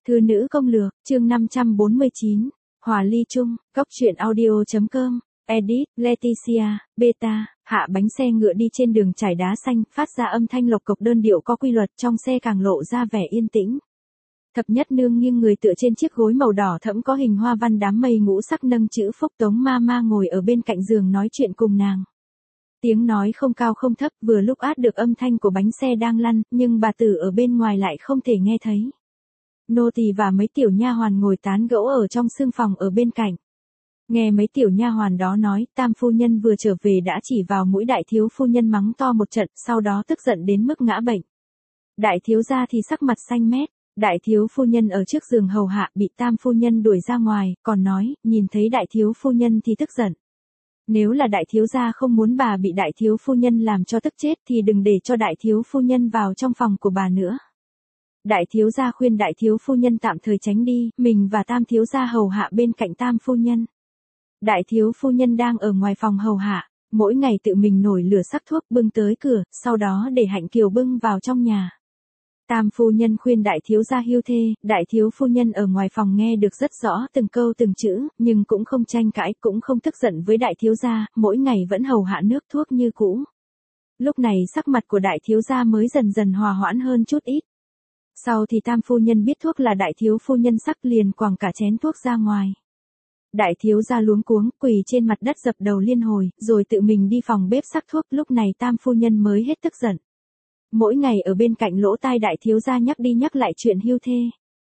Thư nữ công lược, chương 549, Hòa ly chung, góc truyện audio.com, edit, Leticia, beta, hạ bánh xe ngựa đi trên đường trải đá xanh, phát ra âm thanh lộc cộc đơn điệu có quy luật, trong xe càng lộ ra vẻ yên tĩnh. Thập nhất nương nghiêng người tựa trên chiếc gối màu đỏ thẫm có hình hoa văn đám mây ngũ sắc nâng chữ phúc. Tống ma ngồi ở bên cạnh giường nói chuyện cùng nàng. Tiếng nói không cao không thấp, vừa lúc át được âm thanh của bánh xe đang lăn, nhưng bà tử ở bên ngoài lại không thể nghe thấy. Nô tỳ và mấy tiểu nha hoàn ngồi tán gẫu ở trong sương phòng ở bên cạnh. Nghe mấy tiểu nha hoàn đó nói, tam phu nhân vừa trở về đã chỉ vào mũi đại thiếu phu nhân mắng to một trận, sau đó tức giận đến mức ngã bệnh. Đại thiếu gia thì sắc mặt xanh mét, đại thiếu phu nhân ở trước giường hầu hạ bị tam phu nhân đuổi ra ngoài, còn nói, nhìn thấy đại thiếu phu nhân thì tức giận. Nếu là đại thiếu gia không muốn bà bị đại thiếu phu nhân làm cho tức chết thì đừng để cho đại thiếu phu nhân vào trong phòng của bà nữa. Đại thiếu gia khuyên đại thiếu phu nhân tạm thời tránh đi, mình và tam thiếu gia hầu hạ bên cạnh tam phu nhân. Đại thiếu phu nhân đang ở ngoài phòng hầu hạ, mỗi ngày tự mình nổi lửa sắc thuốc bưng tới cửa, sau đó để Hạnh Kiều bưng vào trong nhà. Tam phu nhân khuyên đại thiếu gia hưu thê, đại thiếu phu nhân ở ngoài phòng nghe được rất rõ từng câu từng chữ, nhưng cũng không tranh cãi, cũng không tức giận với đại thiếu gia, mỗi ngày vẫn hầu hạ nước thuốc như cũ. Lúc này sắc mặt của đại thiếu gia mới dần dần hòa hoãn hơn chút ít. Sau thì tam phu nhân biết thuốc là đại thiếu phu nhân sắc liền quẳng cả chén thuốc ra ngoài. Đại thiếu gia luống cuống, quỳ trên mặt đất dập đầu liên hồi, rồi tự mình đi phòng bếp sắc thuốc, lúc này tam phu nhân mới hết tức giận. Mỗi ngày ở bên cạnh lỗ tai đại thiếu gia nhắc đi nhắc lại chuyện hưu thê.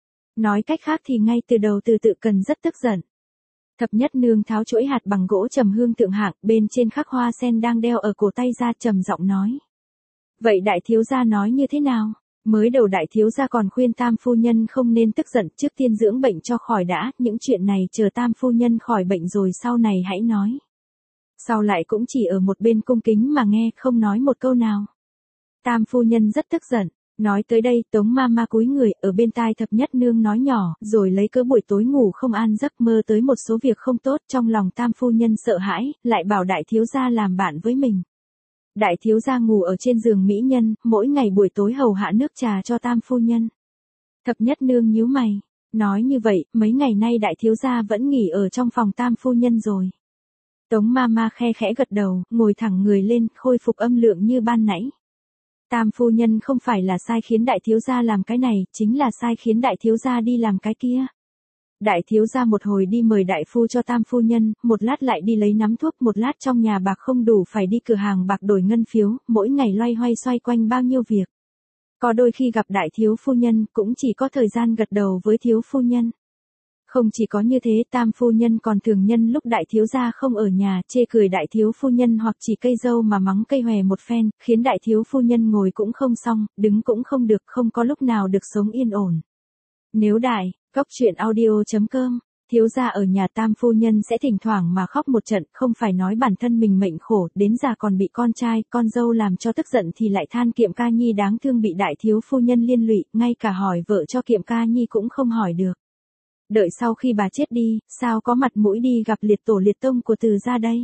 Nói cách khác thì ngay từ đầu từ tự cần rất tức giận. Thập nhất nương tháo chuỗi hạt bằng gỗ trầm hương thượng hạng, bên trên khắc hoa sen đang đeo ở cổ tay ra, trầm giọng nói. Vậy đại thiếu gia nói như thế nào? Mới đầu đại thiếu gia còn khuyên tam phu nhân không nên tức giận, trước tiên dưỡng bệnh cho khỏi đã, những chuyện này chờ tam phu nhân khỏi bệnh rồi sau này hãy nói. Sau lại cũng chỉ ở một bên cung kính mà nghe, không nói một câu nào. Tam phu nhân rất tức giận, nói tới đây Tống ma cúi người ở bên tai thập nhất nương nói nhỏ, rồi lấy cớ buổi tối ngủ không an giấc mơ tới một số việc không tốt, trong lòng tam phu nhân sợ hãi, lại bảo đại thiếu gia làm bạn với mình. Đại thiếu gia ngủ ở trên giường mỹ nhân, mỗi ngày buổi tối hầu hạ nước trà cho tam phu nhân. Thập nhất nương nhíu mày, nói như vậy, mấy ngày nay đại thiếu gia vẫn nghỉ ở trong phòng tam phu nhân rồi. Tống ma khe khẽ gật đầu, ngồi thẳng người lên, khôi phục âm lượng như ban nãy. Tam phu nhân không phải là sai khiến đại thiếu gia làm cái này, chính là sai khiến đại thiếu gia đi làm cái kia. Đại thiếu gia một hồi đi mời đại phu cho tam phu nhân, một lát lại đi lấy nắm thuốc, một lát trong nhà bạc không đủ phải đi cửa hàng bạc đổi ngân phiếu, mỗi ngày loay hoay xoay quanh bao nhiêu việc. Có đôi khi gặp đại thiếu phu nhân, cũng chỉ có thời gian gật đầu với thiếu phu nhân. Không chỉ có như thế, tam phu nhân còn thường nhân lúc đại thiếu gia không ở nhà, chê cười đại thiếu phu nhân hoặc chỉ cây dâu mà mắng cây hòe một phen, khiến đại thiếu phu nhân ngồi cũng không xong, đứng cũng không được, không có lúc nào được sống yên ổn. Nếu đại, góc truyện audio.com, thiếu gia ở nhà tam phu nhân sẽ thỉnh thoảng mà khóc một trận, không phải nói bản thân mình mệnh khổ, đến già còn bị con trai, con dâu làm cho tức giận thì lại than Kiệm Ca Nhi đáng thương bị đại thiếu phu nhân liên lụy, ngay cả hỏi vợ cho Kiệm Ca Nhi cũng không hỏi được. Đợi sau khi bà chết đi, sao có mặt mũi đi gặp liệt tổ liệt tông của Từ gia đây?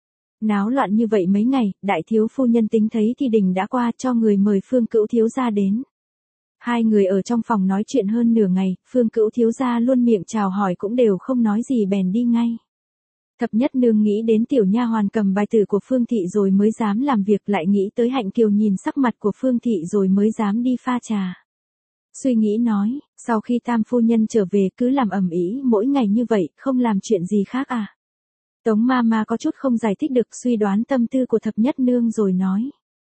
Náo loạn như vậy mấy ngày, đại thiếu phu nhân tính thấy thì đình đã qua, cho người mời Phương Cữu thiếu gia đến. Hai người ở trong phòng nói chuyện hơn nửa ngày, Phương Cữu thiếu gia luôn miệng chào hỏi cũng đều không nói gì bèn đi ngay. Thập nhất nương nghĩ đến tiểu nha hoàn cầm bài tử của Phương thị rồi mới dám làm việc, lại nghĩ tới Hạnh Kiều nhìn sắc mặt của Phương thị rồi mới dám đi pha trà. Suy nghĩ nói, sau khi tam phu nhân trở về cứ làm ầm ĩ mỗi ngày như vậy, không làm chuyện gì khác à? Tống ma có chút không giải thích được suy đoán tâm tư của thập nhất nương rồi nói.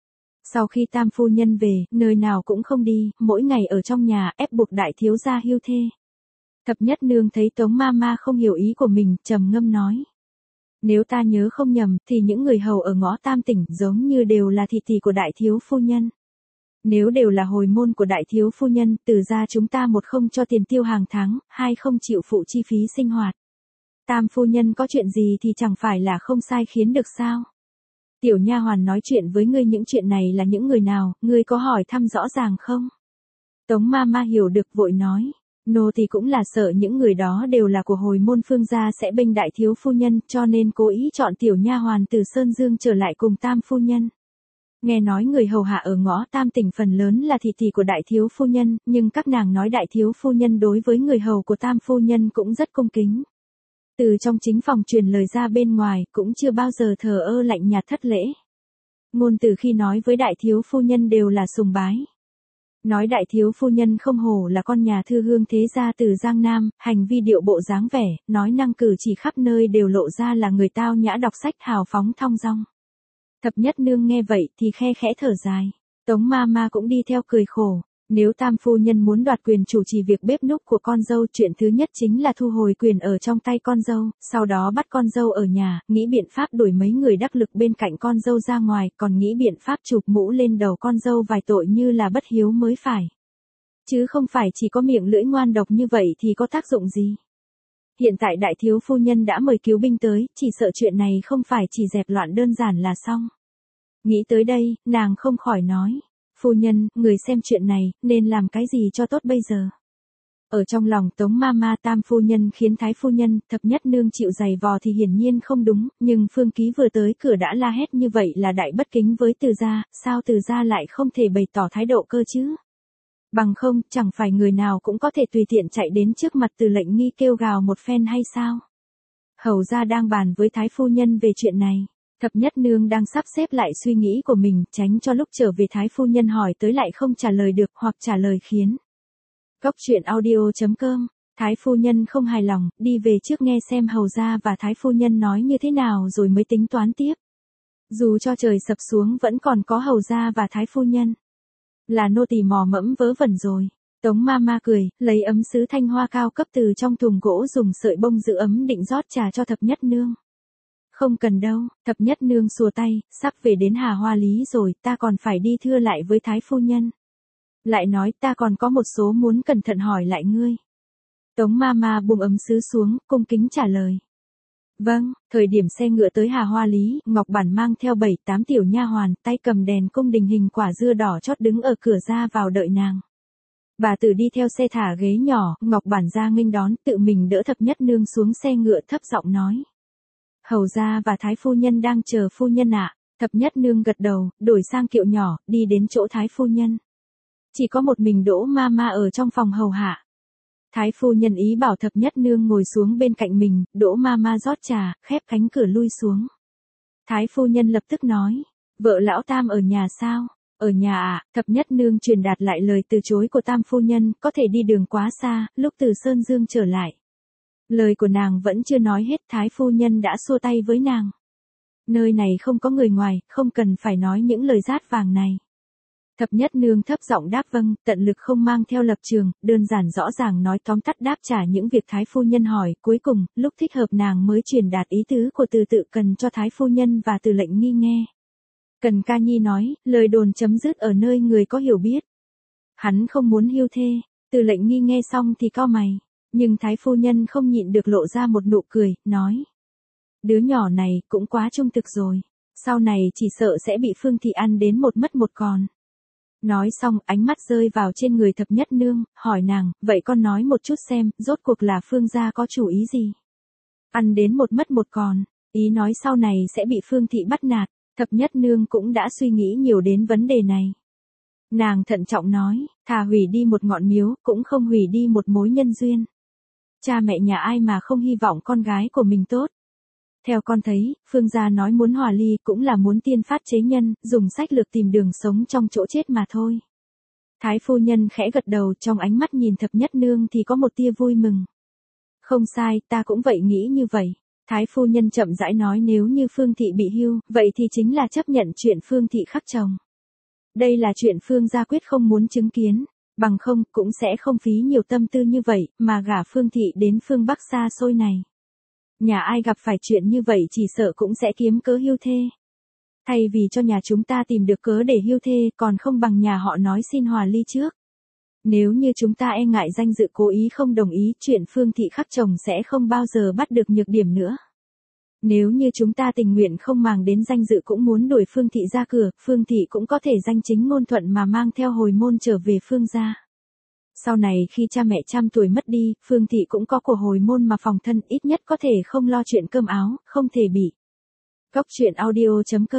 Sau khi tam phu nhân về, nơi nào cũng không đi, mỗi ngày ở trong nhà ép buộc đại thiếu gia hưu thê. Thập nhất nương thấy Tống ma không hiểu ý của mình, trầm ngâm nói. Nếu ta nhớ không nhầm, thì những người hầu ở ngõ Tam Tỉnh giống như đều là thị tỷ của đại thiếu phu nhân. Nếu đều là hồi môn của đại thiếu phu nhân, Từ gia chúng ta một không cho tiền tiêu hàng tháng, hai không chịu phụ chi phí sinh hoạt. Tam phu nhân có chuyện gì thì chẳng phải là không sai khiến được sao? Tiểu nha hoàn nói chuyện với ngươi những chuyện này là những người nào, ngươi có hỏi thăm rõ ràng không? Tống ma hiểu được vội nói, nô thì cũng là sợ những người đó đều là của hồi môn Phương gia sẽ bênh đại thiếu phu nhân, cho nên cố ý chọn tiểu nha hoàn từ Sơn Dương trở lại cùng tam phu nhân. Nghe nói người hầu hạ ở ngõ Tam Tỉnh phần lớn là thị tỷ của đại thiếu phu nhân, nhưng các nàng nói đại thiếu phu nhân đối với người hầu của Tam phu nhân cũng rất cung kính. Từ trong chính phòng truyền lời ra bên ngoài, cũng chưa bao giờ thờ ơ lạnh nhạt thất lễ. Ngôn từ khi nói với đại thiếu phu nhân đều là sùng bái. Nói đại thiếu phu nhân không hổ là con nhà thư hương thế gia từ Giang Nam, hành vi điệu bộ dáng vẻ, nói năng cử chỉ khắp nơi đều lộ ra là người tao nhã đọc sách hào phóng thong dong. Thập nhất nương nghe vậy thì khe khẽ thở dài. Tống ma ma cũng đi theo cười khổ. Nếu Tam phu nhân muốn đoạt quyền chủ trì việc bếp núc của con dâu, chuyện thứ nhất chính là thu hồi quyền ở trong tay con dâu, sau đó bắt con dâu ở nhà, nghĩ biện pháp đuổi mấy người đắc lực bên cạnh con dâu ra ngoài, còn nghĩ biện pháp chụp mũ lên đầu con dâu vài tội như là bất hiếu mới phải. Chứ không phải chỉ có miệng lưỡi ngoan độc như vậy thì có tác dụng gì. Hiện tại đại thiếu phu nhân đã mời cứu binh tới, chỉ sợ chuyện này không phải chỉ dẹp loạn đơn giản là xong. Nghĩ tới đây, nàng không khỏi nói. Phu nhân, người xem chuyện này, nên làm cái gì cho tốt bây giờ? Ở trong lòng Tống ma ma, Tam phu nhân khiến Thái phu nhân, Thập nhất nương chịu giày vò thì hiển nhiên không đúng, nhưng Phương Ký vừa tới cửa đã la hét như vậy là đại bất kính với Từ gia, sao Từ gia lại không thể bày tỏ thái độ cơ chứ? Bằng không, chẳng phải người nào cũng có thể tùy tiện chạy đến trước mặt Từ lệnh nghi kêu gào một phen hay sao? Hầu gia đang bàn với Thái phu nhân về chuyện này. Thập nhất nương đang sắp xếp lại suy nghĩ của mình, tránh cho lúc trở về Thái phu nhân hỏi tới lại không trả lời được hoặc trả lời khiến. Cốc truyện audio.com. Thái phu nhân không hài lòng, đi về trước nghe xem hầu gia và Thái phu nhân nói như thế nào rồi mới tính toán tiếp. Dù cho trời sập xuống vẫn còn có hầu gia và Thái phu nhân. Là nô tỳ mò mẫm vớ vẩn rồi. Tống ma ma cười, lấy ấm sứ thanh hoa cao cấp từ trong thùng gỗ dùng sợi bông giữ ấm định rót trà cho thập nhất nương. Không cần đâu, thập nhất nương xua tay, sắp về đến Hà Hoa Lý rồi, ta còn phải đi thưa lại với Thái phu nhân. Lại nói ta còn có một số muốn cẩn thận hỏi lại ngươi. Tống ma ma buông ấm sứ xuống, cung kính trả lời. Vâng, thời điểm xe ngựa tới Hà Hoa Lý, Ngọc Bản mang theo 7-8 tiểu nha hoàn, tay cầm đèn cung đình hình quả dưa đỏ chót đứng ở cửa ra vào đợi nàng. Bà Tử đi theo xe thả ghế nhỏ, Ngọc Bản ra nghênh đón, tự mình đỡ thập nhất nương xuống xe ngựa thấp giọng nói. Hầu gia và Thái phu nhân đang chờ phu nhân ạ. Thập nhất nương gật đầu, đổi sang kiệu nhỏ, đi đến chỗ Thái phu nhân. Chỉ có một mình Đỗ ma ma ở trong phòng hầu hạ. Thái phu nhân ý bảo thập nhất nương ngồi xuống bên cạnh mình, Đỗ ma ma rót trà, khép cánh cửa lui xuống. Thái phu nhân lập tức nói, vợ lão Tam ở nhà sao? Ở nhà ạ. Thập nhất nương truyền đạt lại lời từ chối của Tam phu nhân, có thể đi đường quá xa, lúc từ Sơn Dương trở lại. Lời của nàng vẫn chưa nói hết, Thái phu nhân đã xua tay với nàng. Nơi này không có người ngoài, không cần phải nói những lời rát vàng này. Thập nhất nương thấp giọng đáp vâng, tận lực không mang theo lập trường, đơn giản rõ ràng nói tóm tắt đáp trả những việc Thái phu nhân hỏi, cuối cùng, lúc thích hợp nàng mới truyền đạt ý tứ của Từ tự cần cho Thái phu nhân và Từ lệnh nghi nghe. Cần Ca Nhi nói, lời đồn chấm dứt ở nơi người có hiểu biết. Hắn không muốn hưu thê, Từ lệnh nghi nghe xong thì cau mày. Nhưng Thái phu nhân không nhịn được lộ ra một nụ cười, nói. Đứa nhỏ này cũng quá trung thực rồi, sau này chỉ sợ sẽ bị Phương thị ăn đến một mất một còn. Nói xong ánh mắt rơi vào trên người thập nhất nương, hỏi nàng, vậy con nói một chút xem, rốt cuộc là Phương gia có chủ ý gì? Ăn đến một mất một còn, ý nói sau này sẽ bị Phương thị bắt nạt, thập nhất nương cũng đã suy nghĩ nhiều đến vấn đề này. Nàng thận trọng nói, thà hủy đi một ngọn miếu, cũng không hủy đi một mối nhân duyên. Cha mẹ nhà ai mà không hy vọng con gái của mình tốt. Theo con thấy, Phương gia nói muốn hòa ly cũng là muốn tiên phát chế nhân, dùng sách lược tìm đường sống trong chỗ chết mà thôi. Thái phu nhân khẽ gật đầu, trong ánh mắt nhìn thập nhất nương thì có một tia vui mừng. Không sai, ta cũng vậy nghĩ như vậy. Thái phu nhân chậm rãi nói, nếu như Phương thị bị hưu, vậy thì chính là chấp nhận chuyện Phương thị khắc chồng. Đây là chuyện Phương gia quyết không muốn chứng kiến. Bằng không, cũng sẽ không phí nhiều tâm tư như vậy, mà gả Phương thị đến phương Bắc xa xôi này. Nhà ai gặp phải chuyện như vậy chỉ sợ cũng sẽ kiếm cớ hưu thê. Thay vì cho nhà chúng ta tìm được cớ để hưu thê, còn không bằng nhà họ nói xin hòa ly trước. Nếu như chúng ta e ngại danh dự cố ý không đồng ý, chuyện Phương thị khắc chồng sẽ không bao giờ bắt được nhược điểm nữa. Nếu như chúng ta tình nguyện không màng đến danh dự cũng muốn đuổi Phương thị ra cửa, Phương thị cũng có thể danh chính ngôn thuận mà mang theo hồi môn trở về Phương gia. Sau này khi cha mẹ trăm tuổi mất đi, Phương thị cũng có của hồi môn mà phòng thân, ít nhất có thể không lo chuyện cơm áo, không thể bị. Cốc truyện audio.com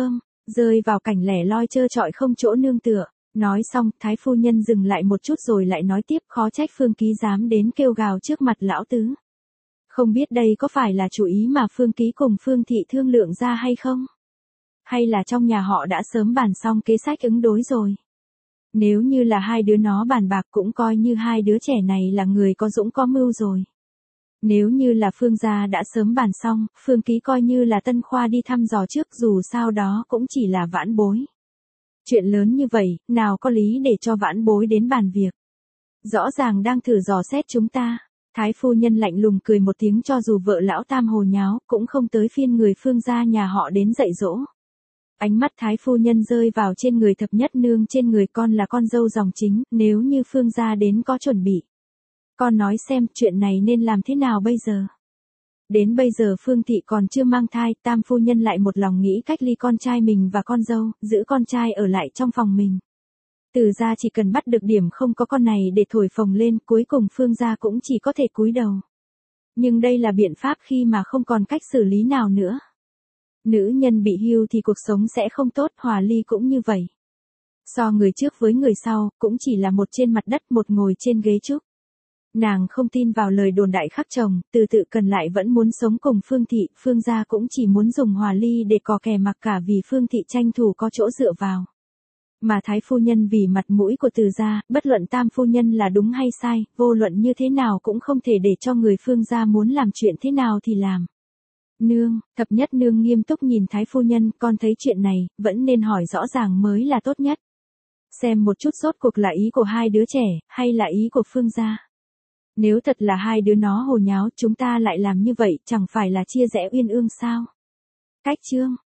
rơi vào cảnh lẻ loi trơ trọi không chỗ nương tựa. Nói xong, thái phu nhân dừng lại một chút rồi lại nói tiếp, khó trách Phương Ký dám đến kêu gào trước mặt lão tứ. Không biết đây có phải là chủ ý mà Phương Ký cùng Phương Thị thương lượng ra hay không? Hay là trong nhà họ đã sớm bàn xong kế sách ứng đối rồi? Nếu như là hai đứa nó bàn bạc cũng coi như hai đứa trẻ này là người có dũng có mưu rồi. Nếu như là Phương gia đã sớm bàn xong, Phương Ký coi như là Tân Khoa đi thăm dò trước, dù sao đó cũng chỉ là vãn bối. Chuyện lớn như vậy, nào có lý để cho vãn bối đến bàn việc. Rõ ràng đang thử dò xét chúng ta. Thái phu nhân lạnh lùng cười một tiếng, cho dù vợ lão tam hồ nháo, cũng không tới phiên người Phương gia nhà họ đến dạy dỗ. Ánh mắt thái phu nhân rơi vào trên người thập nhất nương, trên người con là con dâu dòng chính, nếu như Phương gia đến có chuẩn bị. Con nói xem chuyện này nên làm thế nào bây giờ? Đến bây giờ Phương Thị còn chưa mang thai, tam phu nhân lại một lòng nghĩ cách ly con trai mình và con dâu, giữ con trai ở lại trong phòng mình. Từ gia chỉ cần bắt được điểm không có con này để thổi phồng lên, cuối cùng Phương gia cũng chỉ có thể cúi đầu. Nhưng đây là biện pháp khi mà không còn cách xử lý nào nữa. Nữ nhân bị hưu thì cuộc sống sẽ không tốt, Hòa Ly cũng như vậy. So người trước với người sau, cũng chỉ là một trên mặt đất, một ngồi trên ghế trúc. Nàng không tin vào lời đồn đại khắc chồng, từ tự cần lại vẫn muốn sống cùng Phương Thị, Phương gia cũng chỉ muốn dùng Hòa Ly để cò kè mặc cả vì Phương Thị tranh thủ có chỗ dựa vào. Mà thái phu nhân vì mặt mũi của Từ gia, bất luận tam phu nhân là đúng hay sai, vô luận như thế nào cũng không thể để cho người Phương gia muốn làm chuyện thế nào thì làm. Nương, thập nhất nương nghiêm túc nhìn thái phu nhân, con thấy chuyện này, vẫn nên hỏi rõ ràng mới là tốt nhất. Xem một chút rốt cuộc là ý của hai đứa trẻ, hay là ý của Phương gia. Nếu thật là hai đứa nó hồ nháo, chúng ta lại làm như vậy, chẳng phải là chia rẽ uyên ương sao? Cách chương